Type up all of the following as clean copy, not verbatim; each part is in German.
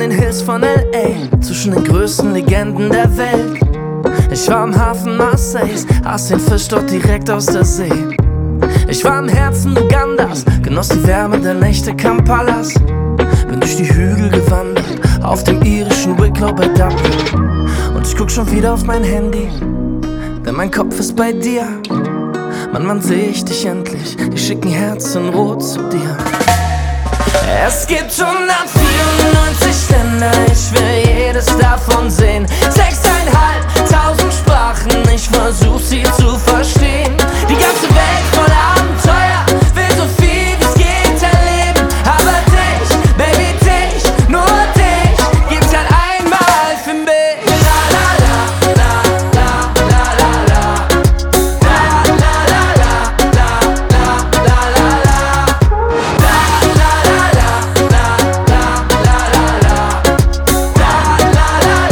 den Hills von L.A., zwischen den größten Legenden der Welt. Ich war am Hafen Marseilles, aß den Fisch dort direkt aus der See. Ich war im Herzen Ugandas, genoss die Wärme der Nächte Kampalas. Bin durch die Hügel gewandert, auf dem irischen Wicklow bei Dublin. Und ich guck schon wieder auf mein Handy, denn mein Kopf ist bei dir. Mann, wann seh ich dich endlich? Die schicken Herzen rot zu dir. Es gibt 194 Länder, ich will jedes davon sehen. 6.500 Sprachen, ich versuch sie zu verstehen. Die ganze Welt voller Abenteuer, will so viel wie's geht erleben. Aber dich, Baby, dich, nur dich, gibt's halt einmal für mich. La la la, la la la la la. La la la la, la la la la la. La la la la, la la la la la. La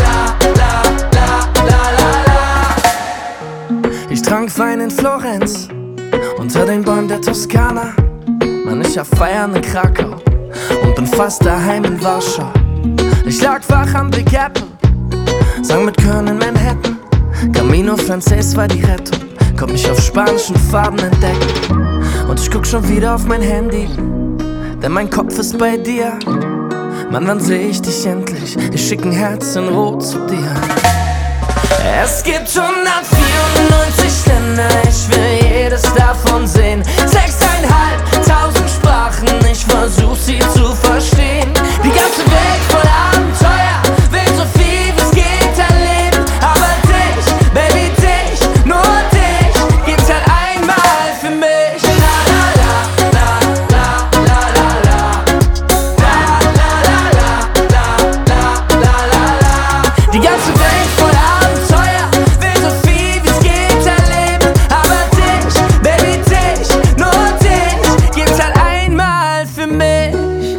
la la la. Ich trank Wein in Florenz, unter den Bäumen der Toskana. Mann, ich hab Feiern in Krakau und bin fast daheim in Warschau. Ich lag wach am Big Apple, sang mit Körn in Manhattan. Camino Frances war die Rettung, konnt mich auf spanischen Farben entdecken. Und ich guck schon wieder auf mein Handy, denn mein Kopf ist bei dir. Mann, wann seh ich dich endlich? Ich schick ein Herz in Rot zu dir. Es gibt 194 Länder, ich will jedes davon sehen. 6.500 Sprachen, ich versuch sie zu verstehen. Die ganze Welt voller Abenteuer, will so viel wie's geht erleben. Aber dich, Baby, dich, nur dich, gibt's halt einmal für mich. La la la, la la la la la. La la la la, la la la la la. Die ganze Welt voller Abenteuer, will so viel wie's geht erleben. Aber dich, Baby, dich, nur dich, gibt's halt einmal für mich.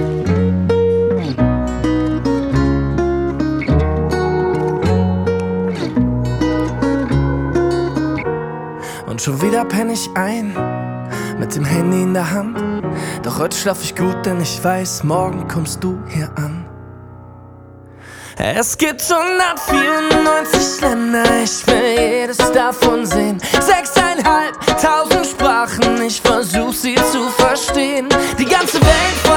Und schon wieder penn ich ein, mit dem Handy in der Hand. Doch heute schlaf ich gut, denn ich weiß, morgen kommst du hier an. Es gibt 194 Länder, ich will jedes davon sehen. 6.500 Sprachen, ich versuch sie zu verstehen. Die ganze Welt voll